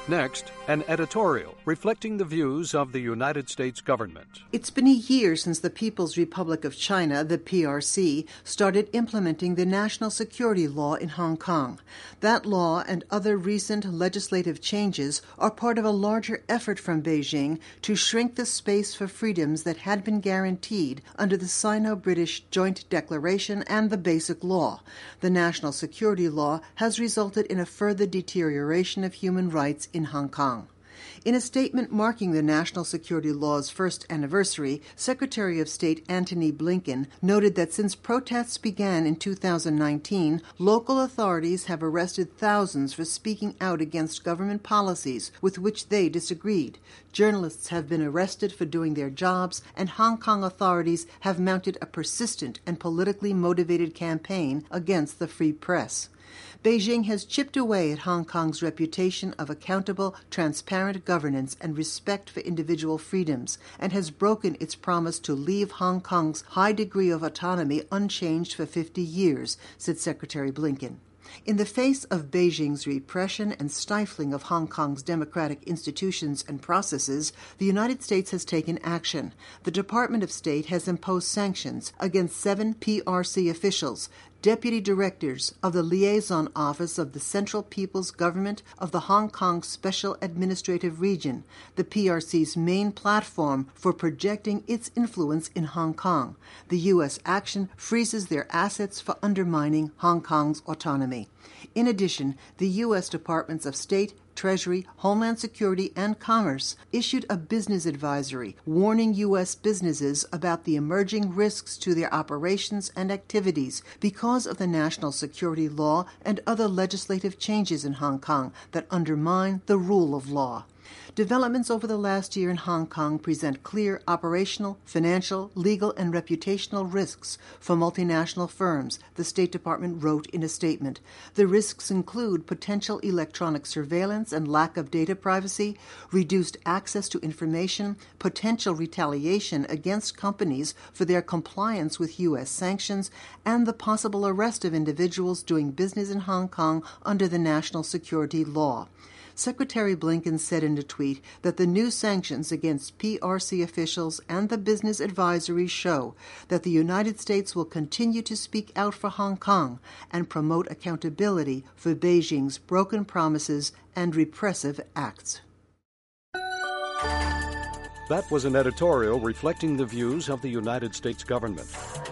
Next, an editorial reflecting the views of the United States government. It's been a year since the People's Republic of China, the PRC, started implementing the national security law in Hong Kong. That law and other recent legislative changes are part of a larger effort from Beijing to shrink the space for freedoms that had been guaranteed under the Sino-British Joint Declaration and the Basic Law. The national security law has resulted in a further deterioration of human rights in Hong Kong. In a statement marking the national security law's first anniversary, Secretary of State Antony Blinken noted that since protests began in 2019, local authorities have arrested thousands for speaking out against government policies with which they disagreed. Journalists have been arrested for doing their jobs, and Hong Kong authorities have mounted a persistent and politically motivated campaign against the free press. Beijing has chipped away at Hong Kong's reputation of accountable, transparent governance and respect for individual freedoms, and has broken its promise to leave Hong Kong's high degree of autonomy unchanged for 50 years, said Secretary Blinken. In the face of Beijing's repression and stifling of Hong Kong's democratic institutions and processes, the United States has taken action. The Department of State has imposed sanctions against 7 PRC officials, deputy directors of the Liaison Office of the Central People's Government of the Hong Kong Special Administrative Region, the PRC's main platform for projecting its influence in Hong Kong. The U.S. action freezes their assets for undermining Hong Kong's autonomy. In addition, the U.S. Departments of State, Treasury, Homeland Security, and Commerce issued a business advisory warning U.S. businesses about the emerging risks to their operations and activities because of the national security law and other legislative changes in Hong Kong that undermine the rule of law. Developments over the last year in Hong Kong present clear operational, financial, legal, and reputational risks for multinational firms, the State Department wrote in a statement. The risks include potential electronic surveillance and lack of data privacy, reduced access to information, potential retaliation against companies for their compliance with U.S. sanctions, and the possible arrest of individuals doing business in Hong Kong under the national security law. Secretary Blinken said in a tweet that the new sanctions against PRC officials and the business advisory show that the United States will continue to speak out for Hong Kong and promote accountability for Beijing's broken promises and repressive acts. That was an editorial reflecting the views of the United States government.